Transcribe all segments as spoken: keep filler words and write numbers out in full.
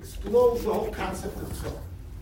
explodes the whole concept of tefillah.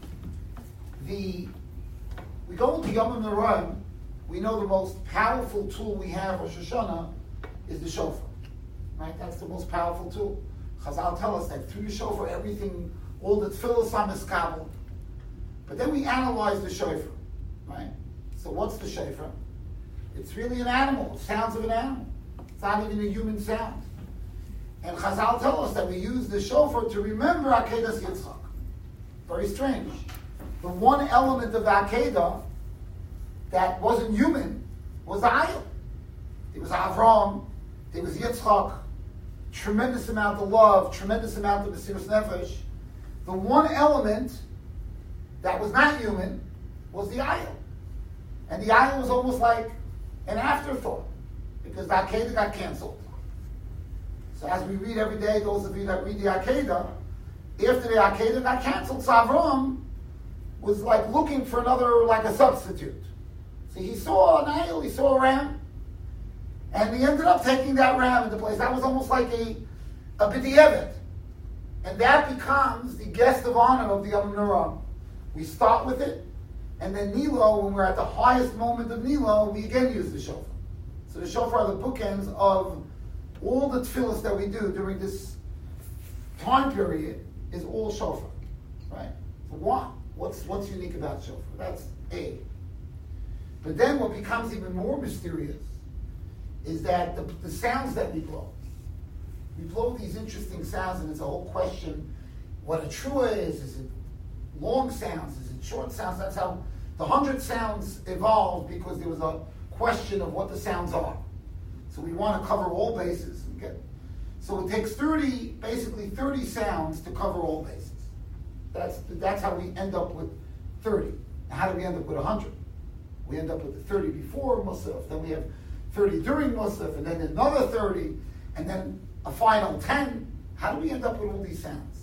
The we go into Yom HaNorah. We know the most powerful tool we have, Rosh Hashanah, is the shofar. Right? That's the most powerful tool. Chazal tell us that through the shofar, everything, all the tefillah is kabel. But then we analyze the shofar. Right? So what's the shofar? It's really an animal. It sounds of an animal. It's not even a human sound. And Chazal tell us that we use the shofar to remember Akedas Yitzchak. Very strange. The one element of the Akedah that wasn't human was the Ayil. It was Avram, it was Yitzchak, tremendous amount of love, tremendous amount of Mesiras Nefesh. The one element that was not human was the Ayil. And the Ayil was almost like an afterthought, because the Akedah got canceled. So as we read every day, those of you that read the Akedah, after the Akedah got canceled, so Avram was like looking for another, like a substitute. So he saw an Ayil, he saw a ram, and he ended up taking that ram into place. That was almost like a, a b'di'evet. And that becomes the guest of honor of the Yom HaNorah. We start with it, and then Nilo, when we're at the highest moment of Nilo, we again use the shofar. So the shofar are the bookends of all the tefillahs that we do during this time period is all shofar. Right? So why? What's, what's unique about shofar? That's A. But then what becomes even more mysterious is that the, the sounds that we blow. We blow these interesting sounds, and it's a whole question what a trua is. Is it long sounds? Is it short sounds? That's how the hundred sounds evolved, because there was a question of what the sounds are. So we want to cover all bases. Okay? So it takes thirty, basically thirty sounds to cover all bases. That's, that's how we end up with thirty. Now, how do we end up with one hundred? We end up with the thirty before Musaf, then we have thirty during Musaf, and then another thirty, and then a final ten. How do we end up with all these sounds?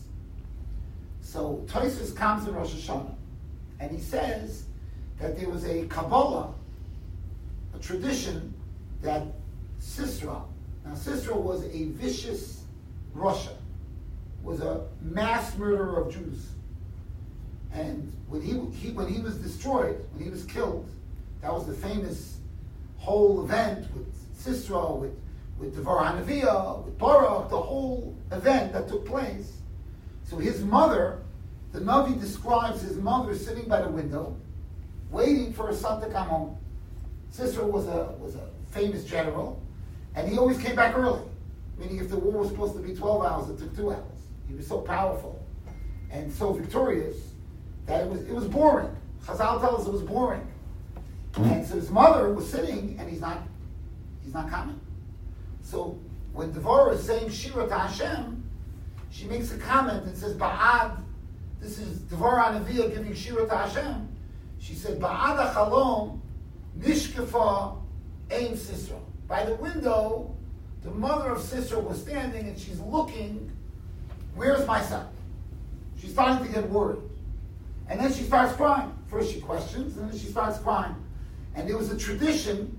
So Tosfos comes in Rosh Hashanah, and he says that there was a Kabbalah, a tradition that Sisera, now Sisera was a vicious Russia, was a mass murderer of Jews. And when he, he when he was destroyed, when he was killed, that was the famous whole event with Sisera, with, with Devar HaNeviah, with Barak, the whole event that took place. So his mother, the Navi describes his mother sitting by the window, waiting for her son to come home. Sisera was a, was a famous general, and he always came back early. Meaning if the war was supposed to be twelve hours, it took two hours. He was so powerful and so victorious that it was it was boring. Chazal tells us it was boring. And so his mother was sitting, and he's not he's not coming. So when Devorah is saying Shira to Hashem, she makes a comment and says, Ba'ad, this is Devorah HaNeviah giving Shira to Hashem. She said, Ba'ad HaChalom Nishkefa Ein Sisera. By the window, the mother of Sisera was standing, and she's looking, where's my son? She's starting to get worried. And then she starts crying. First she questions, and then she starts crying. And there was a tradition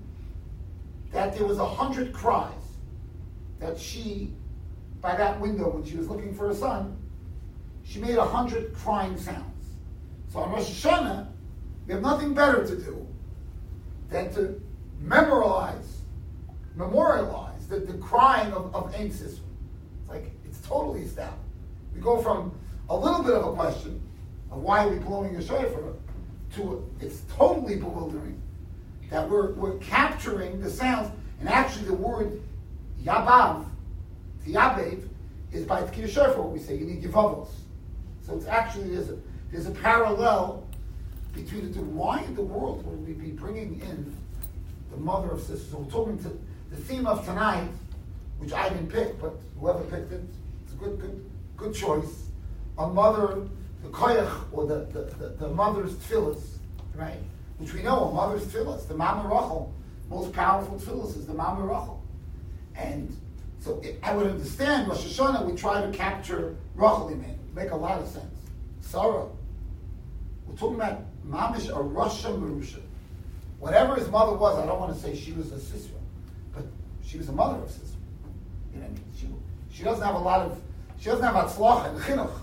that there was a hundred cries that she, by that window when she was looking for her son, she made a hundred crying sounds. So on Rosh Hashanah, we have nothing better to do than to memorialize, memorialize the, the crying of, of Ein Sisera. It's like, it's totally established. We go from a little bit of a question of why are we blowing a shofar to it's totally bewildering that we're, we're capturing the sounds. And actually the word yabav, yabev, is by Tkir Shofar, what we say, you need yavavos. So it's actually, there's a, there's a parallel between the two. Why in the world would we be bringing in the mother of Sisera? So we're talking to the theme of tonight, which I didn't pick, but whoever picked it, it's a good, good, good choice. A mother, the koyach, or the, the, the, the mother's tefillas, right? Which we know, a mother's tefillas, the Mama Rachel, most powerful tefillas is the Mama Rachel. And so it, I would understand, Rosh Hashanah, we try to capture Rachel in it. Make a lot of sense. Sarah. We're talking about Mamish, a Rasha Marusha. Whatever his mother was, I don't want to say she was a Sisera, but she was a mother of Sisera. You know, she, she doesn't have a lot of, she doesn't have Hatzlacha and Chinuch.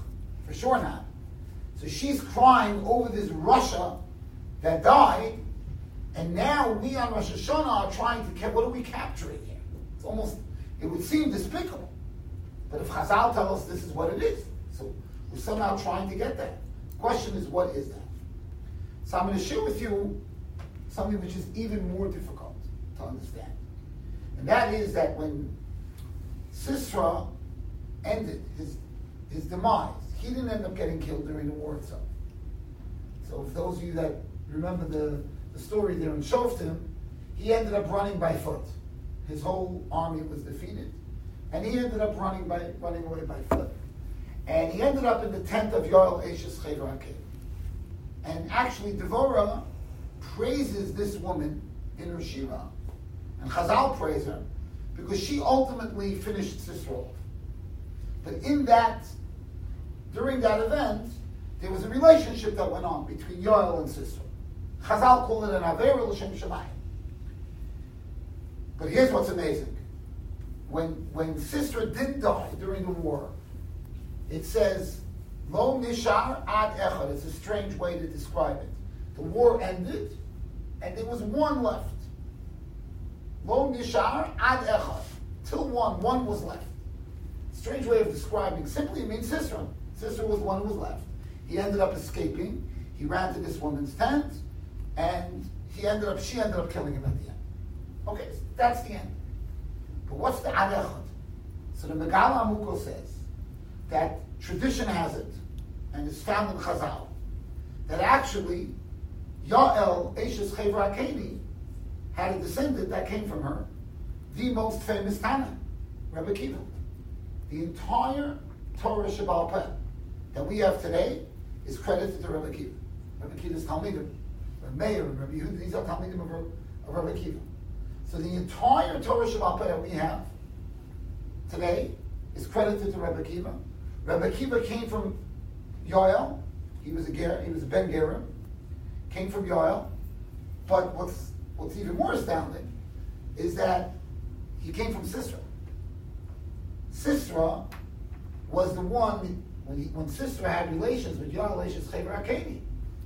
For sure not. So she's crying over this Russia that died, and now we on Rosh Hashanah are trying to cap- what are we capturing here? It's almost, it would seem despicable. But if Chazal tell us this is what it is, so we're somehow trying to get that. The question is, what is that? So I'm going to share with you something which is even more difficult to understand. And that is that when Sisera ended his, his demise, he didn't end up getting killed during the war itself. So for those of you that remember the, the story there in Shoftim, he ended up running by foot. His whole army was defeated, and he ended up running by running away by foot. And he ended up in the tent of Yoel Eshes Cheder HaKev. And actually, Devorah praises this woman in her Shira, and Chazal praise her, because she ultimately finished Sisera off. But in that, during that event, there was a relationship that went on between Yoel and Sisera. Chazal call it an Avera L'Shem Shemayim. But here's what's amazing. When, when Sisera did die during the war, it says, Lo Nishar Ad Echad. It's a strange way to describe it. The war ended, and there was one left. Lo Nishar Ad Echad. Till one, one was left. Strange way of describing. Simply it means Sisera. Sisera was one who was left. He ended up escaping. He ran to this woman's tent, and he ended up, she ended up killing him at the end. Okay, so that's the end. But what's the Ad Echad? So the Megala Amukos says that tradition has it, and it's found in Chazal, that actually Yael Eshes Cheder HaKev had a descendant that came from her, the most famous Tana, Rebbe Akiva. The entire Torah Shebaal Peh that we have today is credited to Rebbe Akiva. Rebbe Akiva's Talmidim, Rebbe Meir, and Rebbe Yehuda, these are Talmidim of, of Rebbe Akiva. So the entire Torah Shebaal Peh that we have today is credited to Rebbe Akiva. Rebbe Akiva came from Yoel. He was a Ger, he was a Ben Gerim. Came from Yoel. But what's what's even more astounding is that he came from Sisera. Sisera was the one when he, when Sisera had relations with Yoel Eshes Cheder HaKev.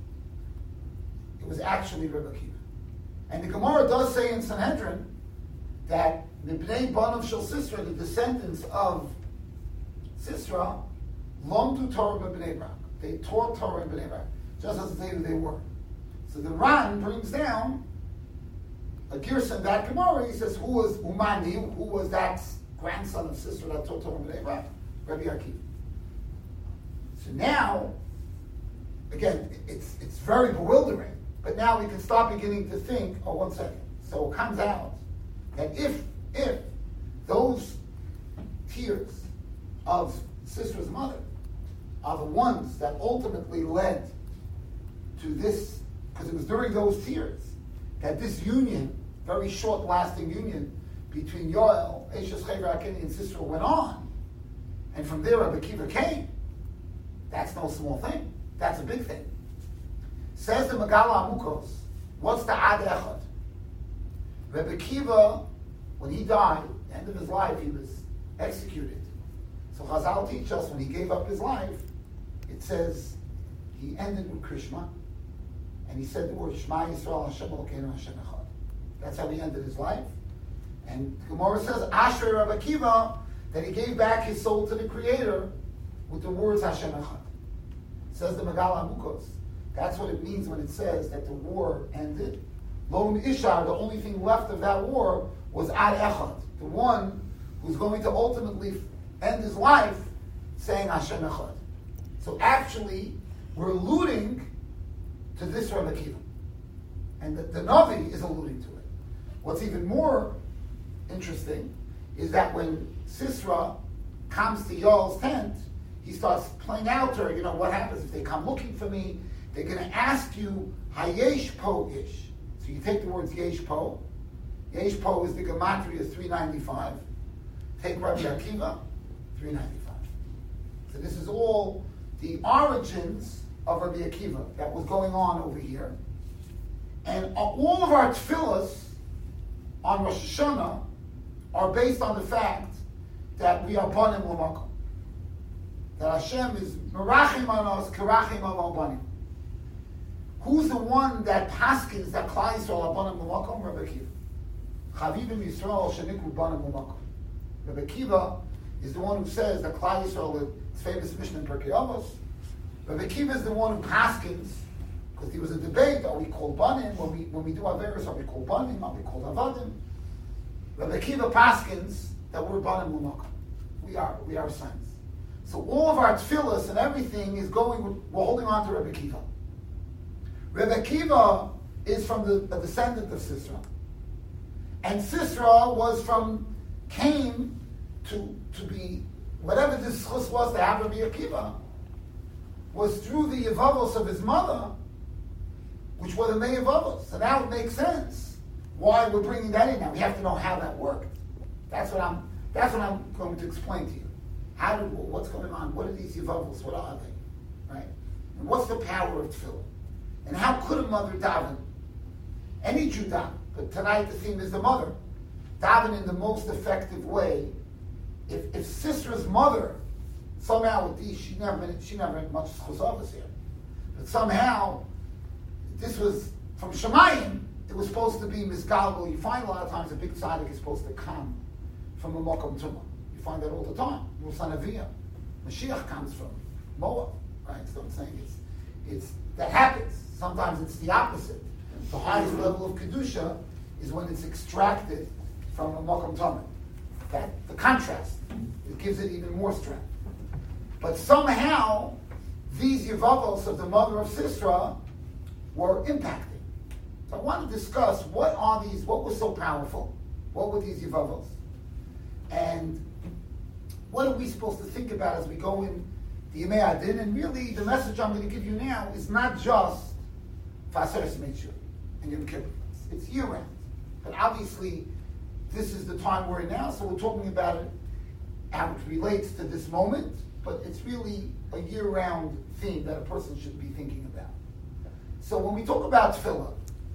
It was actually Rebbe Akiva. And the Gemara does say in Sanhedrin that the Bnei Banav Shel Sisera, the descendants of Sisera, lomdu Torah b'Bnei Brak. They taught Torah in Bnei Brak, just as they they were. So the Ran brings down a Gerson that Gemara. He says, "Who was Umani? Who was that grandson of Sisera that taught Torah in Bnei Brak? Rabbi Akiva." So now, again, it's it's very bewildering. But now we can start beginning to think. Oh, one second. So it comes out that if if those tears of Sisera's mother are the ones that ultimately led to this, because it was during those tears that this union, very short-lasting union between Yoel, Eshes Cheder HaKev, and Sisera went on, and from there Rebbe Akiva came. That's no small thing. That's a big thing. Says the Megala Amukos, what's the Ad Echad? Rebbe Akiva, when he died, at the end of his life, he was executed. So Chazal teach us when he gave up his life, it says he ended with Krishma, and he said the word Shema Yisrael Hashem Elokeinu Hashem Echad. That's how he ended his life. And Gemara says Ashrei Rebbe Akiva, that he gave back his soul to the Creator with the words Hashem Echad. Says the Megala Amukos. That's what it means when it says that the war ended. Lo Ishar, the only thing left of that war was Ad Echad, the one who's going to ultimately end his life saying Hashem Echad. So actually, we're alluding to this Rebbe Akiva. And the, the Navi is alluding to it. What's even more interesting is that when Sisera comes to Yoel's tent, he starts playing out to her, you know, what happens if they come looking for me? They're going to ask you, Hayesh Po Ish. So you take the words Yesh Po. Yesh Po is the Gematria three ninety-five. Take Rabbi Akiva, three ninety-five. So this is all the origins of Rabbi Akiva that was going on over here. And all of our tefillas on Rosh Hashanah are based on the fact that we are Banim L'Makom. that Hashem is merachim on us, kerachim on Abanim. Who's the one that paskins that Klal Yisrael Abanim L'makom? Rebbe Kiva. Chavivim Yisrael shenikru Abanim L'makom. Rebbe Kiva is the one who says that Klal Yisrael, it's famous Mishnah in Pirkei Avos. Rebbe Kiva is the one who paskins, because there was a debate: are we called Banim when we when we do Averos? Are we called Banim? Are we called Avadim? Rebbe Kiva paskins that we're Banim L'makom. We are we are sons. So all of our tefillas and everything is going. We're holding on to Rebbe Kiva. Rebbe Kiva is from the a descendant of Sisera, and Sisera was from came to to be whatever this chus was to have Rebbe Kiva was through the yevavos of his mother, which were the Mei Yevavos. So now it makes sense why we're bringing that in now. We have to know how that worked. That's what I'm. That's what I'm going to explain to you. How do what's going on? What are these yevavos? What are they? Right? And what's the power of tefillah? And how could a mother daven? Any Jew daven, but tonight the theme is the mother. Daven in the most effective way. If if Sisera's mother somehow with these, she never she never had much chosavas here, but somehow this was from Shemayim. It was supposed to be misgalgal. You find a lot of times a big tzaddik is supposed to come from a Mokom Tumah. You find that all the time. Musanaviyah. Mashiach comes from Moab, right? So I'm saying it's it's that happens. Sometimes it's the opposite. The highest level of kedusha is when it's extracted from a Mokom Tumah. That the contrast, it gives it even more strength. But somehow these yevavos of the mother of Sisera were impacting. So I want to discuss what are these, what was so powerful, what were these yevavos, and what are we supposed to think about as we go in the Yemei Adin. And really, the message I'm going to give you now is not just Vaseres Meitzu and Yom Kippur. It's year round, but obviously this is the time we're in now, so we're talking about it how it relates to this moment. But it's really a year-round theme that a person should be thinking about. So when we talk about tefillah,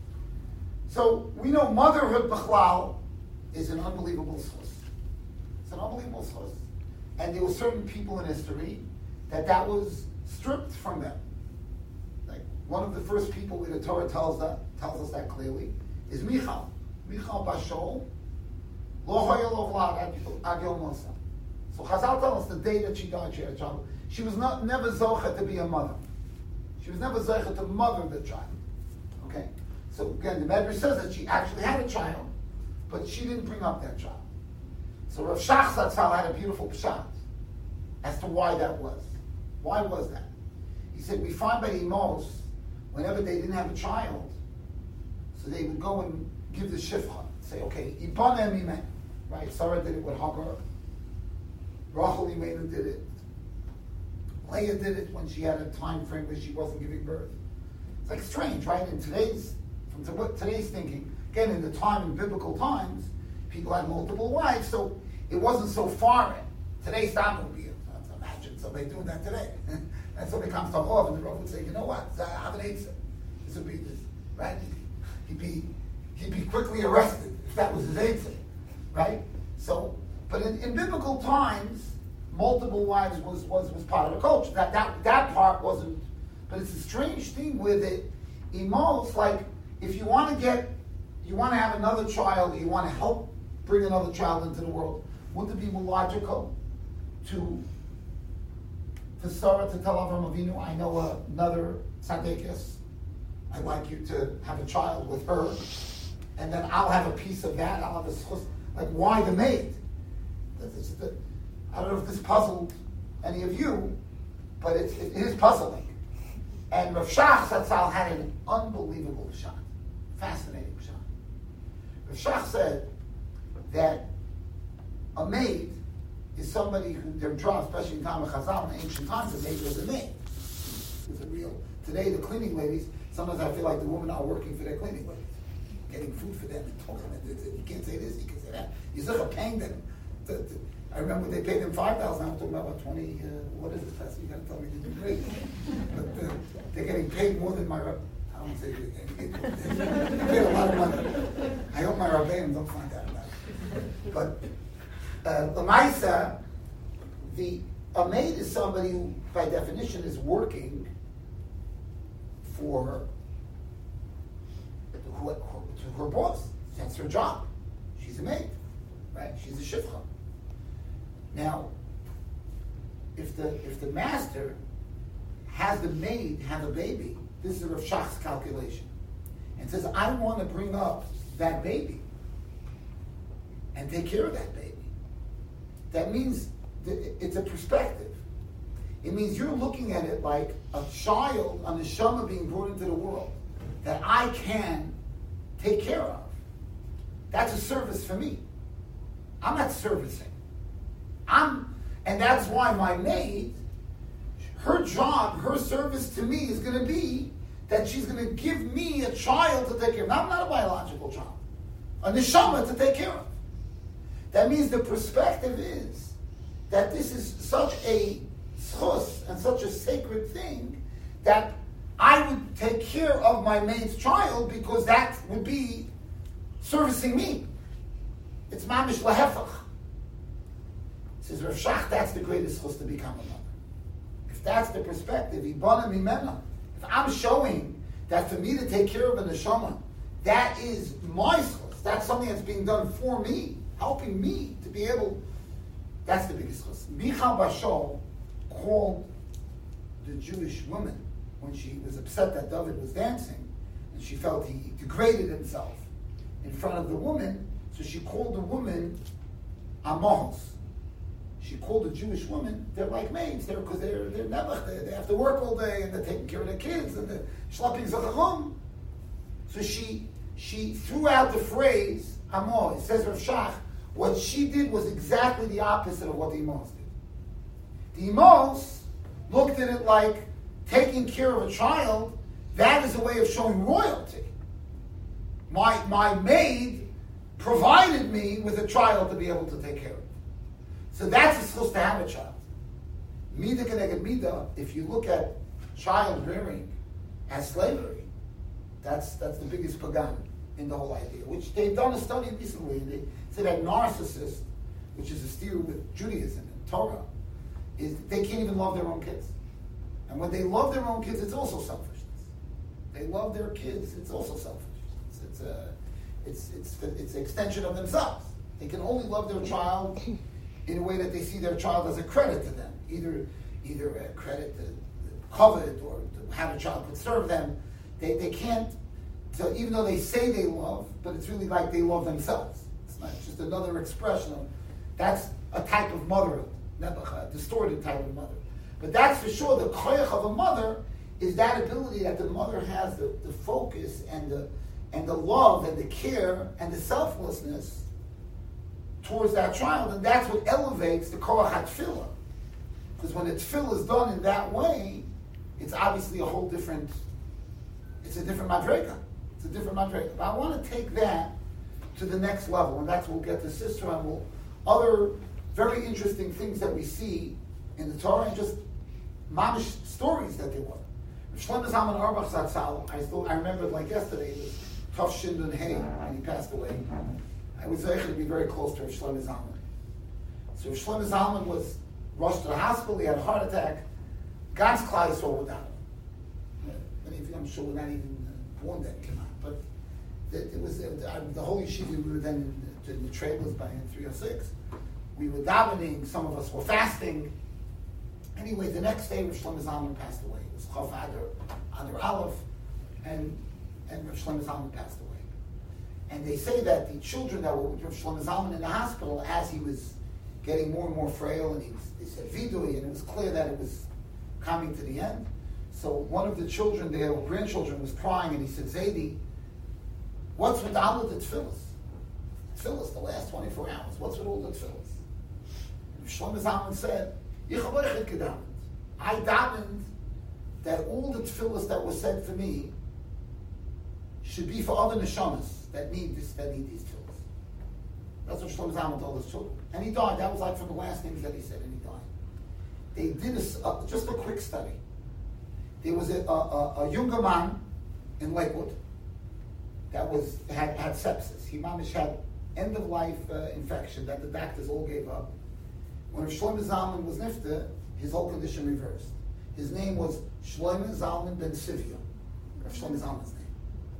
so we know motherhood b'chlal is an unbelievable source. It's an unbelievable source. And there were certain people in history that that was stripped from them. Like one of the first people where the Torah tells that tells us that clearly is Michal. Michal Bashol, Lo Hoya Lo Vlad Ad Yom Mosa. So Chazal tells us the day that she died, she had a child. She was not never zocha to be a mother. She was never zocha to mother the child. Okay? So again, the Medrash says that she actually had a child, but she didn't bring up that child. So Rav Shach Zatzal had a beautiful pshat as to why that was. Why was that? He said, we find by the Imos, whenever they didn't have a child, so they would go and give the shifcha, say, okay, Ibanem Imen, right? Sarah did it with Hagar. Rachel Imenu did it. Leah did it when she had a time frame where she wasn't giving birth. It's like strange, right? In today's, from today's thinking, again, in the time, in biblical times, people had multiple wives, so it wasn't so foreign. Today's time would be, imagine somebody doing that today. And somebody comes to Hov, and the Rav would say, you know what, I have an eitzah. This would be this, right? He'd be, he'd be quickly arrested if that was his eitzah, right? So, but in, in biblical times, multiple wives was, was, was part of the culture. That, that that part wasn't, but it's a strange thing with it. Emos, like, if you want to get, you want to have another child, you want to help bring another child into the world, wouldn't it be more logical to, for Sarah to tell Avraham Avinu, I know another tzaddikus, I'd like you to have a child with her, and then I'll have a piece of that, I'll have a, like, why the maid? I don't know if this puzzled any of you, but it's, it is puzzling. And Rav Shach Zatzal had an unbelievable shot, fascinating shot. Rav Shach said that a maid is somebody who, their job, especially in time of Chazal, in ancient times, a maid was a maid. It was a real, today the cleaning ladies, sometimes I feel like the women are working for their cleaning ladies, getting food for them and talking about this. You can't say this, you can say that. You're still paying them. To, to, I remember they paid them five thousand dollars, I'm talking about what, twenty, uh, what is this, Pastor? You got to tell me to do great. But uh, they're getting paid more than my, I don't say they're getting paid, they paid a lot of money. I hope my Rabbeim don't find out about it. But uh, Lamaisa, the a maid is somebody who, by definition, is working for who, who, her boss. That's her job. She's a maid, right? She's a shifcha. Now, if the if the master has the maid have a baby, this is a Rav Shach's calculation, and says, I want to bring up that baby and take care of that baby. That means th- it's a perspective. It means you're looking at it like a child, a neshama being brought into the world that I can take care of. That's a service for me. I'm not servicing. I'm, and that's why my maid, her job, her service to me is going to be that she's going to give me a child to take care of. Now, I'm not a biological child. A neshama to take care of. That means the perspective is that this is such a schus and such a sacred thing that I would take care of my maid's child because that would be servicing me. It's mamish lahefach. Says Rav Shach, that's the greatest schus to become a mother. If that's the perspective, ibana mimena. If I'm showing that for me to take care of a neshama, that is my schus. That's something that's being done for me, helping me to be able. That's the biggest schus. Michal Bashal called the Jewish woman when she was upset that David was dancing, and she felt he degraded himself in front of the woman. So she called the woman Amos. She called the Jewish woman, they're like maids, they're because they're they're never they, they have to work all day and they're taking care of their kids and they're schlepping zachachum. So she she threw out the phrase Amos. It says Rav Shach, what she did was exactly the opposite of what the Amos did. The Amos looked at it like taking care of a child, that is a way of showing royalty. My my maid provided me with a child to be able to take care of. So that's supposed to have a child. Mida keneged mida, if you look at child rearing as slavery, that's that's the biggest pagan in the whole idea. Which they've done a study recently, and they say that narcissist, which is a steer with Judaism and Torah, is they can't even love their own kids. And when they love their own kids, it's also selfishness. They love their kids, it's also selfishness. It's it's a, it's it's it's an extension of themselves. They can only love their child in a way that they see their child as a credit to them, either either a credit to covet or to have a child could serve them. They they can't. So even though they say they love, but it's really like they love themselves. It's not just another expression of that's a type of motherhood, a distorted type of mother. But that's for sure the koyach of a mother is that ability that the mother has the, the focus and the and the love and the care and the selflessness towards that child, and that's what elevates the koach hatfilah. Because when the tefillah is done in that way, it's obviously a whole different. It's a different madrega. It's a different madrega. But I want to take that to the next level, and that's what we'll get to sister and we'll other very interesting things that we see in the Torah and just mamish stories that they were. Shlomo Zalman Auerbach Zatzal, I still I remember it like yesterday. It was Tov Shindon Hay, and he passed away. I was able to be very close to Shlomo Zalman. So Shlomo Zalman was rushed to the hospital. He had a heart attack. God's Klal Yisrael without him. Many of you, I'm sure, were not even born then. Came out, but it, it was it, the whole yeshiva. We were then in, in the trailers by in three oh six. We were davening. Some of us were fasting. Anyway, the next day, Rav Shlomo Zalman passed away. It was Chof Adar, Adar Aleph, and and Rav Shlomo Zalman passed away. And they say that the children that were with Rav Shlomo Zalman in the hospital, as he was getting more and more frail, and he was, they said vidui, and it was clear that it was coming to the end. So one of the children, their grandchildren, was crying, and he said, Zaidi, what's with all of the tefillas? Tefillas, the last twenty-four hours. What's with all the tefillas? And Shlomo Zalman said, I davened that all the tefillas that were said for me should be for other neshamas that need this, that need these tefillas. That's what Shlomo Zalman told his children. And he died. That was like from the last things that he said, and he died. They did a, uh, just a quick study. There was a, a, a younger man in Lakewood that was had, had sepsis. He mamish had end-of-life uh, infection that the doctors all gave up. When Shlomo Zalman was nifta, his whole condition reversed. His name was Shlomo Zalman ben Sivia. Shlomo Zalman's name.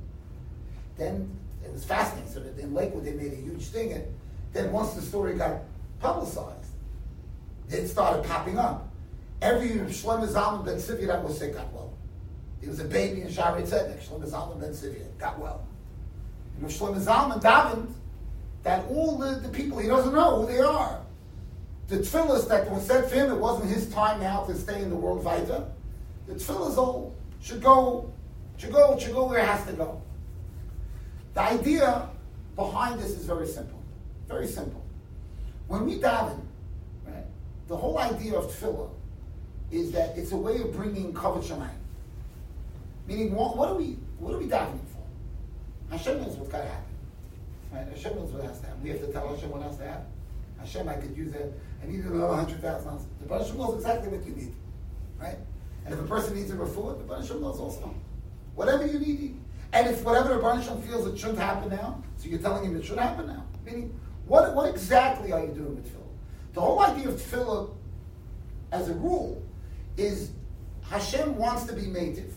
Then it was fascinating. So that in Lakewood they made a huge thing, and then once the story got publicized, it started popping up. Every Shlomo Zalman ben Sivia that was sick got well. He was a baby in Shaarei Tzedek. Shlomo Zalman ben Sivia got well. And when Shlomo Zalman davened, that all the, the people, he doesn't know who they are. The tefillas that was said for him, it wasn't his time now to stay in the world weiter. The tefillas all should go, should go, should go where it has to go. The idea behind this is very simple. Very simple. When we daven, right, the whole idea of tefillah is that it's a way of bringing kavod shamayim. Meaning, what, what are we, what are we davening for? Hashem knows what's got to happen. Right? Hashem knows what has to happen. We have to tell Hashem what has to happen. Hashem, I could use it. I need another hundred thousand dollars. The Baruch Hashem knows exactly what you need, right? And if a person needs a refuah, the Baruch Hashem knows also. Whatever you need, and if whatever the Baruch Hashem feels it should happen now, so you're telling him it should happen now. Meaning, what what exactly are you doing with tefillah? The whole idea of tefillah, as a rule, is Hashem wants to be native,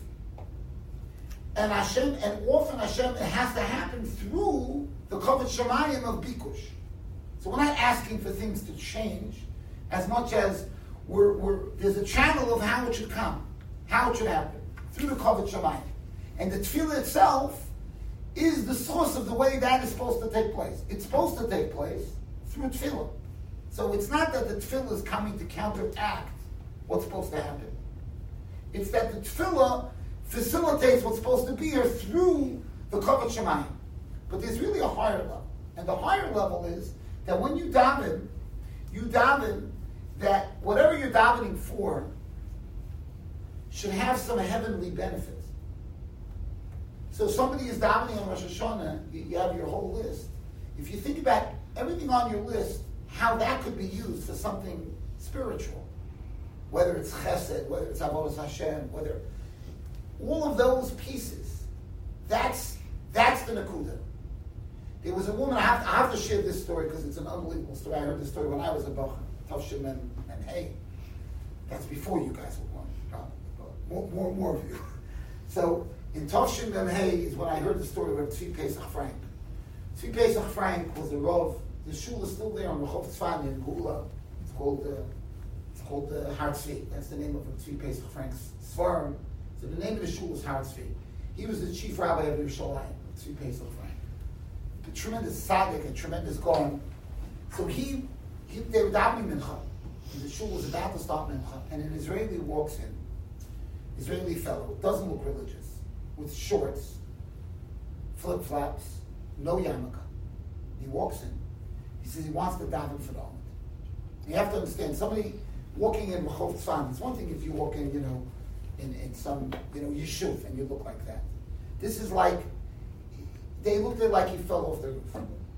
and Hashem, and often Hashem, it has to happen through the kavod shamayim of bikush. So we're not asking for things to change as much as we're, we're, there's a channel of how it should come, how it should happen, through the kavod shamayim. And the tefillah itself is the source of the way that is supposed to take place. It's supposed to take place through tefillah. So it's not that the tefillah is coming to counteract what's supposed to happen. It's that the tefillah facilitates what's supposed to be here through the kavod shamayim. But there's really a higher level. And the higher level is that when you daven, you daven that whatever you're davening for should have some heavenly benefits. So somebody is davening on Rosh Hashanah, you, you have your whole list. If you think about everything on your list, how that could be used for something spiritual, whether it's chesed, whether it's avodas Hashem, whether all of those pieces, that's that's the nakuda. There was a woman, I have, I have to share this story because it's an unbelievable story. I heard this story when I was a Bach, Tavshim and, and Hey. That's before you guys were born, probably. More, more, more of you. So, in Tavshim and Hey is when I heard the story of Tzvi Pesach Frank. Tzvi Pesach Frank was the Rav, the shul is still there on Rehov Tzfan in Gula. It's called, uh, it's called uh, Har Tzvi. That's the name of Tzvi Pesach Frank's Svarim. So the name of the shul is Har Tzvi. He was the chief rabbi of Yerushalayim, Tzvi Pesach Frank. A tremendous tzaddik, a tremendous gaon. So he, he they were davening mincha. And the shul was about to start mincha, and an Israeli walks in. Israeli fellow, doesn't look religious, with shorts, flip flops, no yarmulke. He walks in. He says he wants to daven for the Amud. You have to understand, somebody walking in Rehov Tzfan, it's one thing if you walk in, you know, in, in some, you know, yeshuv and you look like that. This is like, they looked at it like he fell off the roof.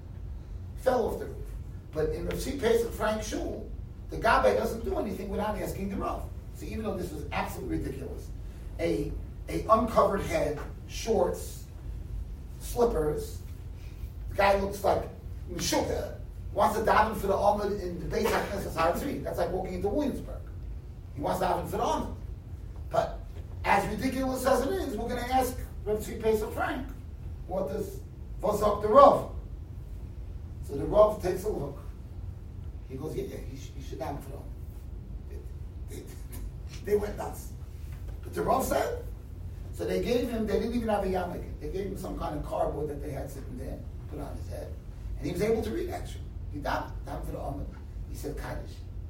Fell off the roof. But in Tzvi Pesach Frank shul, the Gabbai doesn't do anything without asking the Rav. So even though this was absolutely ridiculous, a a uncovered head, shorts, slippers, the guy looks like Meshuggah, wants to daven for the Amud in the Beis HaKnesses Har Tzvi. That's like walking into Williamsburg. He wants to daven for the Amud. But as ridiculous as it is, we're going to ask Rav Tzvi Pesach Frank, what does what's up the Rav? So the Rav takes a look. He goes, yeah, yeah, he, sh- he should daven for the Amud. They, they, they went nuts. But the Rav said, so they gave him, they didn't even have a yarmulke. They gave him some kind of cardboard that they had sitting there, put on his head. And he was able to read, actually. He davened, davened for the Amud. He said Kaddish.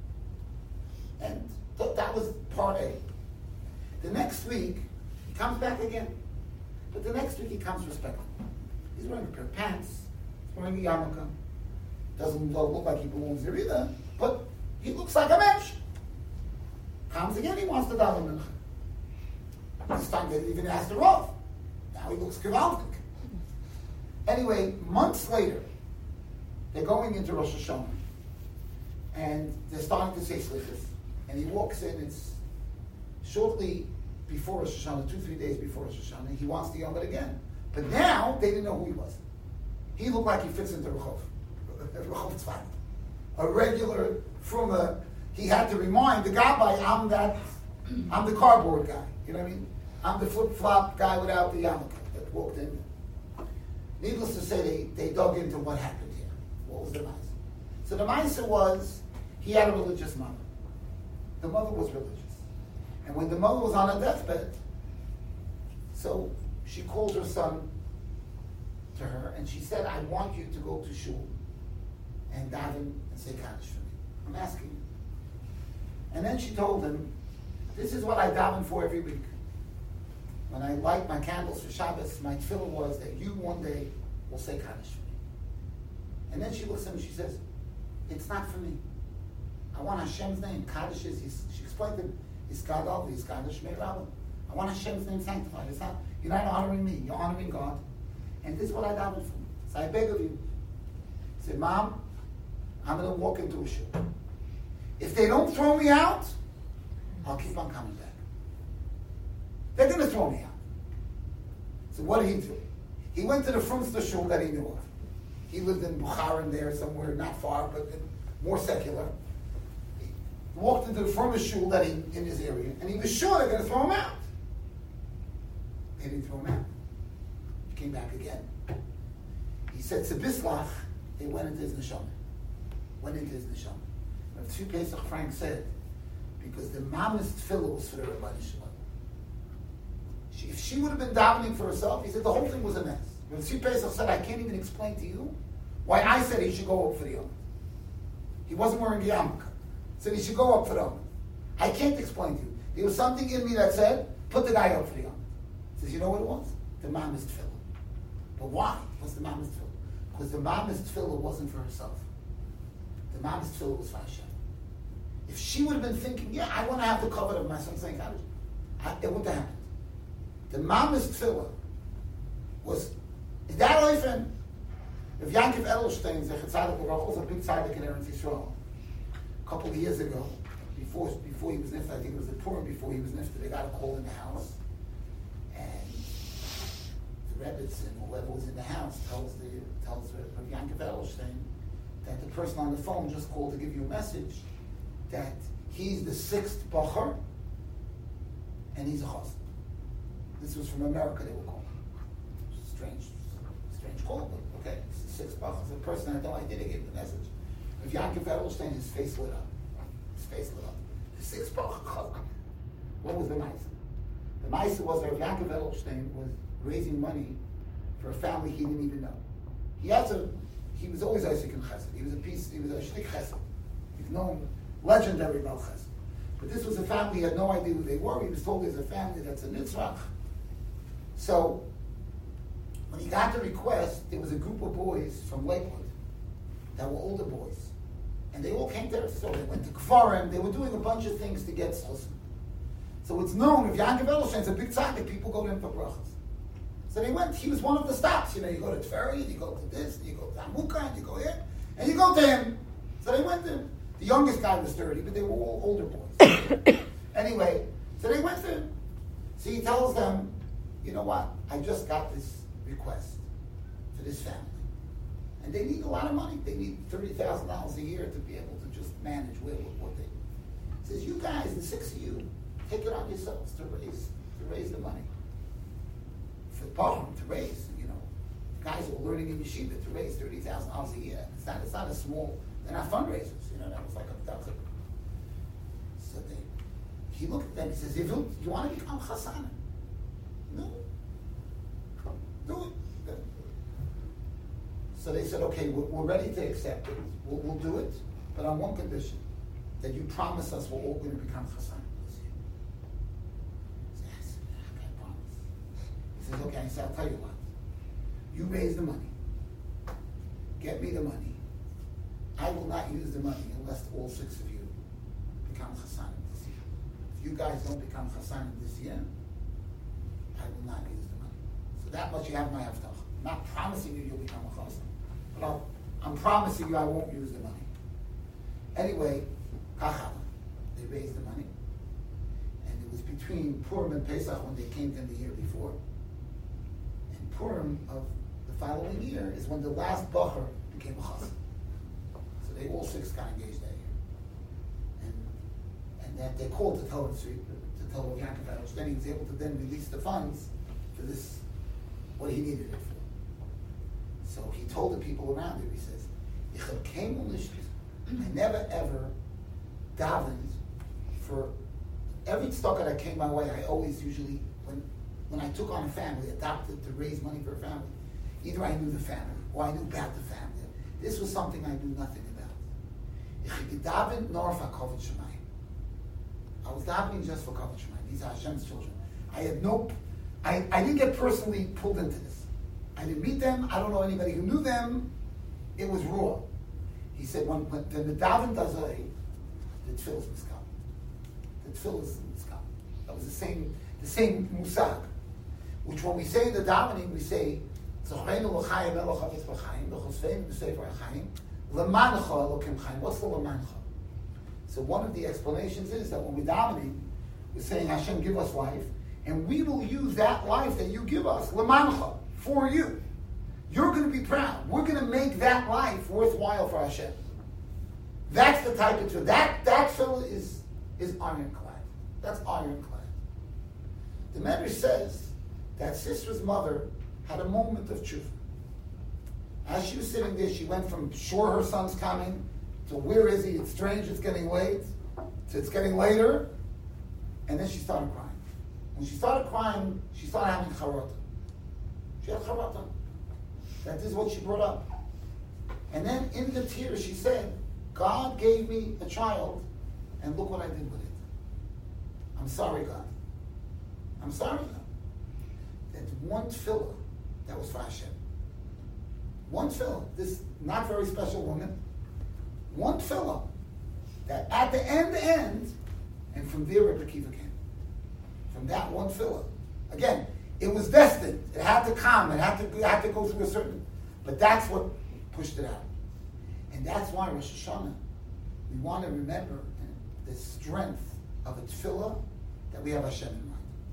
And th- that was part A. The next week, he comes back again. But the next week, he comes respectful. He's wearing a pair of pants. He's wearing a yarmulke. Doesn't look like he belongs there either. But he looks like a mensch. Comes again, he wants to daven mincha. This time they didn't even ask the Rav. Now he looks gewaltig. Anyway, months later, they're going into Rosh Hashanah. And they're starting to say slichas. And he walks in, it's shortly before Rosh Hashanah, two, three days before Rosh Hashanah, he wants the Yom again. But now, they didn't know who he was. He looked like he fits into Rehov. Rehov Tzfan. A regular, from a, he had to remind the gabbai, I'm that, I'm the cardboard guy. You know what I mean? I'm the flip-flop guy without the yarmulke that walked in. Needless to say, they, they dug into what happened here. What was the ma'aseh? So the ma'aseh was, he had a religious mother. The mother was religious. And when the mother was on her deathbed, so she called her son to her, and she said, I want you to go to shul and daven and say Kaddish for me. I'm asking you. And then she told him, this is what I daven for every week. When I light my candles for Shabbos, my tefillah was that you one day will say Kaddish for me. And then she looks at him and she says, it's not for me. I want Hashem's name. Kaddish is, she explained to him, is Gadol, is Kaddish Meirabah. I want Hashem's name sanctified. It's not, you're not honoring me, you're honoring God. And this is what I daven for. So I beg of you. He said, Mom, I'm going to walk into a shul. If they don't throw me out, I'll keep on coming back. They're going to throw me out. So what did he do? He went to the Frumster shul that he knew of. He lived in Bukharin there somewhere, not far, but more secular. He walked into the Frumster shul that he, in his area, and he was sure they're going to throw him out. They didn't throw him out. He came back again. He said, Tzibislach, they went into his neshama. Went into his neshama. Rav Tzvi Pesach Frank said, because the mama's tefillah was for the Rabbanei Shalom. She, if she would have been davening for herself, he said the whole thing was a mess. Rav Tzvi Pesach said, I can't even explain to you why I said he should go up for the Yom. He wasn't wearing the yarmulke. Said he should go up for the Yom. I can't explain to you. There was something in me that said, put the guy up for the Yom. He says, you know what it was? The mama's tefillah. But why? What's the mama's tefillah? Because the mama's tefillah wasn't for herself. The mama's tefillah was for Hashem. If she would have been thinking, yeah, I want to have the covenant of my son saying Kaddish, it wouldn't have happened. The mama's tefillah was, is that oifen? If Yankiv Edelstein, Zechat Tzaddik Baruch, was a big tzaddik in Eretz Yisrael, a couple of years ago, before before he was nifted, I think it was the Purim before he was nifted, they got a call in the house, and the Rebbetzin, whoever was in the house, tells the tells Rav Yankiv Edelstein that the person on the phone just called to give you a message that he's the sixth bacher and he's a chassid. This was from America, they were calling. Strange, strange call, but okay. It's the sixth bacher. The person had no idea they gave him the message. If Yankiv Edelstein, his face lit up. His face lit up. The sixth bacher chassid. What was the ma'aseh? The ma'aseh was that Yankiv Edelstein was raising money for a family he didn't even know. He has a, he was always Isaac in Chesed. He was a piece, he was a shtik Chesed. He's known, legendary about Chesed. But this was a family, he had no idea who they were. He was told there's a family that's a Nitzrach. So, when he got the request, there was a group of boys from Lakewood that were older boys. And they all came there, so they went to Kfarim, they were doing a bunch of things to get Sosim. So it's known, if Yankiv Edelstein's a big tzaddik, people go to him for brachas. So they went, he was one of the stops. You know, you go to Tveri, and you go to this, and you go to Amuka, and you go here, and you go to him. So they went to him. The youngest guy was thirty, but they were all older boys. Anyway, so they went to him. So he tells them, you know what, I just got this request for this family. And they need a lot of money. They need thirty thousand dollars a year to be able to just manage what, what they... He says, you guys, the six of you, take it on yourselves to raise to raise the money. For the Parliament, to raise, you know, guys who are learning in yeshiva to raise thirty thousand dollars a year. It's not, it's not a small, they're not fundraisers, you know, that was like a, that was a, so they, he looked at them, he says, if you, you want to become chasana? No. Do it. So they said, okay, we're, we're ready to accept it. We'll, we'll do it, but on one condition, that you promise us we're all going to become chasana this year. He said, yes, I can't promise. He says, okay, I said, I'll tell you what. You raise the money. Get me the money. I will not use the money unless all six of you become chasana this year. If you guys don't become chasana this year, I will not use the money. So that much you have my haftach. I'm not promising you you'll become a chasana, but I'll, I'm promising you I won't use the money. Anyway, kacham, they raised the money, and it was between Purim and Pesach when they came in the year before. And Purim of the following year is when the last bacher became a chassan. So they all six got engaged that year. And and that they called to tell him to tell Rav Yaakov Edelstein. Then he was able to then release the funds for this, what he needed it for. So he told the people around him, he says, "Ich came on this. I never ever davened for every tzedakah that came my way. I always usually when when I took on a family, adopted to raise money for a family, either I knew the family or I knew about the family. This was something I knew nothing about. Ich davened nor for kavod shemayim. I was davening just for kavod shemayim. These are Hashem's children. I had no, I, I didn't get personally pulled into this. I didn't meet them. I don't know anybody who knew them. It was raw." He said, when, when the daven does a, the tefillah is miskal. The tefillah is miskal. That was the same, the same musag, which when we say in the davening, we say, "Zochreinu l'chaim eloch havetz b'chaim, v'chosfeinu b'sefer ha'chaim, l'mancha elokim chaim." What's the l'mancha? So one of the explanations is that when we're davening, we're saying, "Hashem, give us life, and we will use that life that you give us, l'mancha, for you. You're going to be proud. We're going to make that life worthwhile for Hashem." That's the type of tefillah. That that tefillah is is ironclad. That's ironclad. The Medrash says that Sistra's mother had a moment of truth. As she was sitting there, she went from sure her son's coming to where is he? It's strange. It's getting late. To it's getting later, and then she started crying. When she started crying, she started having charata. She had charata. That is what she brought up. And then in the tears she said, "God gave me a child, and look what I did with it. I'm sorry, God. I'm sorry, God." That one tefillah, that was for Hashem. One tefillah, this not very special woman, one tefillah, that at the end, end, and from there Rebbe Akiva came. From that one tefillah. Again, it was destined. It had to come. It had to, it had to go through a certain... But that's what pushed it out. And that's why Rosh Hashanah, we want to remember the strength of a tefillah that we have Hashem in mind.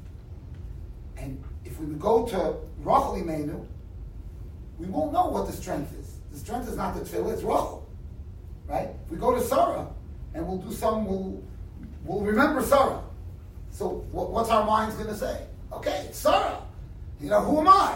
And if we would go to Rachel Imeinu, we won't know what the strength is. The strength is not the tefillah, it's Rachel. Right? If we go to Sarah, and we'll do some, we'll, we'll remember Sarah. So what, what's our mind's going to say? Okay, it's Sarah. You know, who am I?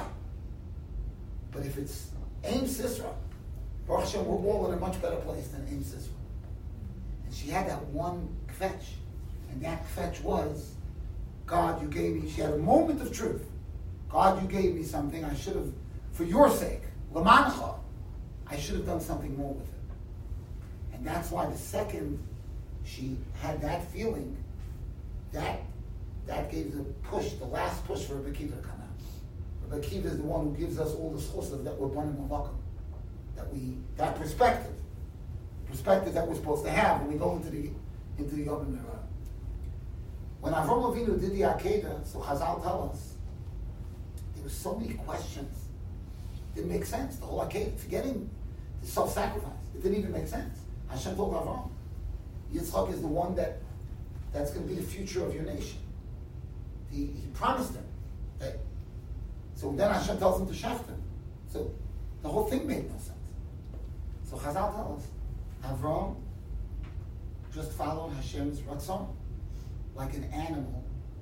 But if it's Aim Sisra, Baruch Hashem, we're all in a much better place than Aim Sisra. And she had that one kvetch. And that kvetch was, "God, you gave me," she had a moment of truth. "God, you gave me something. I should have, for your sake, Lamancha, I should have done something more with it." And that's why the second she had that feeling, that that gave the push, the last push for Rebbe Akiva to come out. Rebbe Akiva is the one who gives us all the schosas that we're born in Mavakim. That we, that perspective, perspective that we're supposed to have when we go into the into the Yom Mirah. When Avraham Avinu did the Akedah, so Chazal tell us, there were so many questions. It didn't make sense. The whole Akedah, forgetting the self-sacrifice, it didn't even make sense. Hashem told Avraham, Yitzchak is the one that that's going to be the future of your nation. He, he promised him. That, so then Hashem tells him to shaft him. So the whole thing made no sense. So Chazal tells us, Avraham just followed Hashem's ratzon, like an animal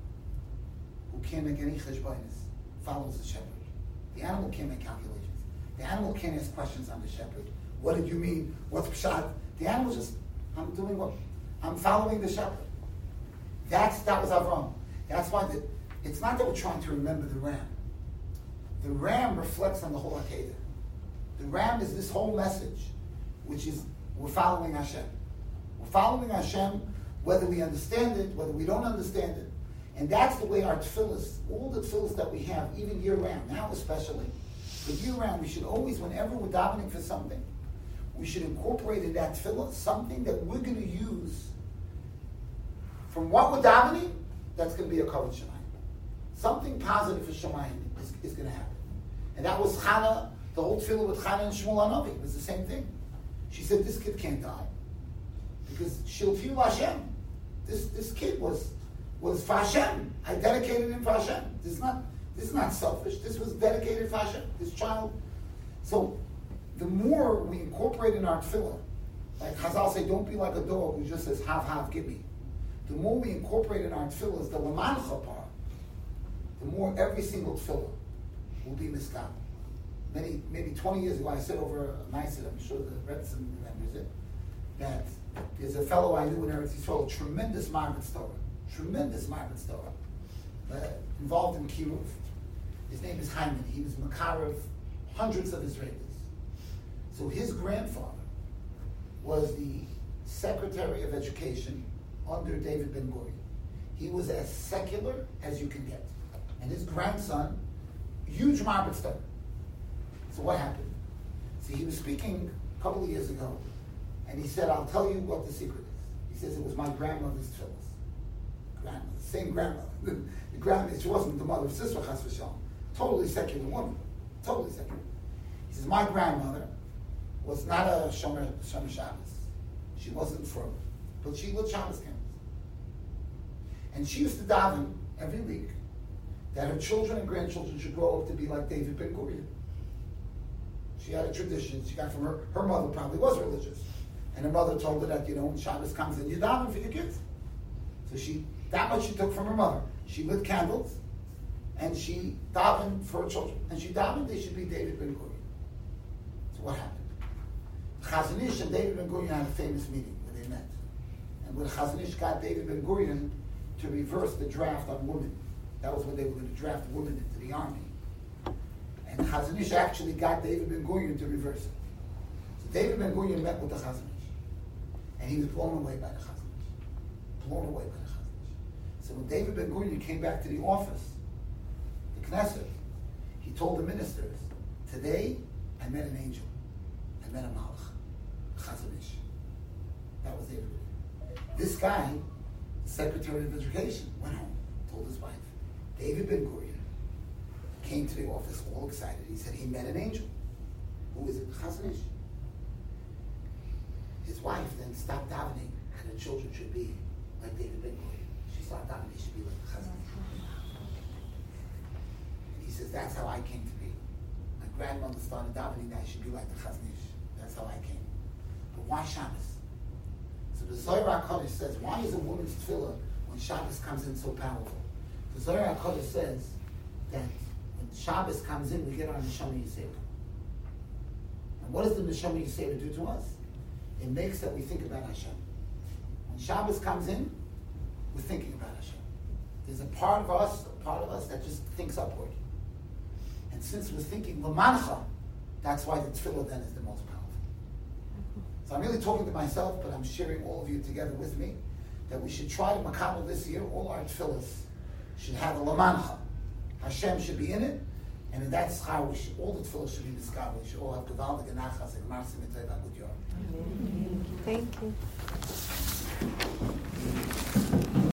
who can't make any cheshbonis, follows the shepherd. The animal can't make calculations. The animal can't ask questions on the shepherd. What did you mean? What's pshat? The animal just, I'm doing what? I'm following the shepherd. That's that was Avraham. That's why the, it's not that we're trying to remember the ram. The ram reflects on the whole Akedah. The ram is this whole message, which is we're following Hashem. We're following Hashem, whether we understand it, whether we don't understand it. And that's the way our tefillahs, all the tefillahs that we have, even year-round, now especially, but year-round, we should always, whenever we're davening for something, we should incorporate in that tefillah something that we're going to use from what we're davening, that's going to be a kavod shemayim. Something positive for shemayim is, is going to happen. And that was Chana, the whole tefillah with Chana and Shmuel HaNavi. It was the same thing. She said, this kid can't die. Because Shilfiu Hashem. This this kid was was for Hashem. I dedicated him for Hashem. This is not this is not selfish. This was dedicated for Hashem. This child. So the more we incorporate in our tefillah, like Chazal say, don't be like a dog who just says, have, have, give me. the more we incorporate in our tefillahs the lamancha part, the more every single tefillah will be miskabel. Many, maybe twenty years ago, I said over a nice, I'm sure the Redson remembers it, that there's a fellow I knew in Eretz Yisrael, tremendous Ma'amitz Torah, tremendous Ma'amitz Torah, uh, involved in Kiruv. His name is Hyman. He was Makarev, hundreds of Israelis. So his grandfather was the Secretary of Education under David Ben-Gurion. He was as secular as you can get. And his grandson, huge Ma'amitz Torah. So what happened? See, he was speaking a couple of years ago, and he said, I'll tell you what the secret is. He says, it was my grandmother's tefillahs. Grandmother, same grandmother. The, the grandmother, she wasn't the mother of Sisra Chas v'Shalom. Totally secular woman. Totally secular. He says, my grandmother was not a Shomer, Shomer Shabbos. She wasn't from, but she lit Shabbos candles. And she used to daven every week that her children and grandchildren should grow up to be like David Ben-Gurion. She had a tradition she got from her, her mother probably was religious. And her mother told her that, you know, when Shabbos comes in, you daven for your kids. So she, that much she took from her mother. She lit candles, and she davened for her children. And she davened they should be David Ben-Gurion. So what happened? Chazon Ish and David Ben-Gurion had a famous meeting where they met. And when Chazon Ish got David Ben-Gurion to reverse the draft on women, that was when they were going to draft women into the army. And Chazon Ish actually got David Ben-Gurion to reverse it. So David Ben-Gurion met with the Chazon Ish. And he was blown away by the Chazon Ish. Blown away by the Chazon Ish. So when David Ben-Gurion came back to the office, the Knesset, he told the ministers, today I met an angel. I met a Malach. Chazon Ish. That was David Ben-Gurion. This guy, the Secretary of Education, went home, told his wife, David Ben-Gurion came to the office all excited. He said he met an angel. Who is it? Chazon Ish. His wife then stopped davening, and her children should be like David Ben-Gurion. She stopped davening, they should be like Chazon Ish. He says, that's how I came to be. My grandmother started davening that I should be like the Chazon Ish. That's how I came. But why Shabbos? So the Zohar HaKodesh says, why is a woman's tefillah when Shabbos comes in so powerful? The Zohar HaKodesh says that when Shabbos comes in, we get our Neshama Yisera. And what does the Neshama Yisera do to us? It makes that we think about Hashem. When Shabbos comes in, we're thinking about Hashem. There's a part of us, a part of us that just thinks upward. And since we're thinking Lamancha, that's why the tefillah then is the most powerful. So I'm really talking to myself, but I'm sharing all of you together with me, that we should try to makabel this year, all our tefillahs should have a Lamancha. Hashem should be in it, and that's how we should, all the tefillah should be miskabel. We should all have gewaldige nachas and marsim et good yom. Thank you.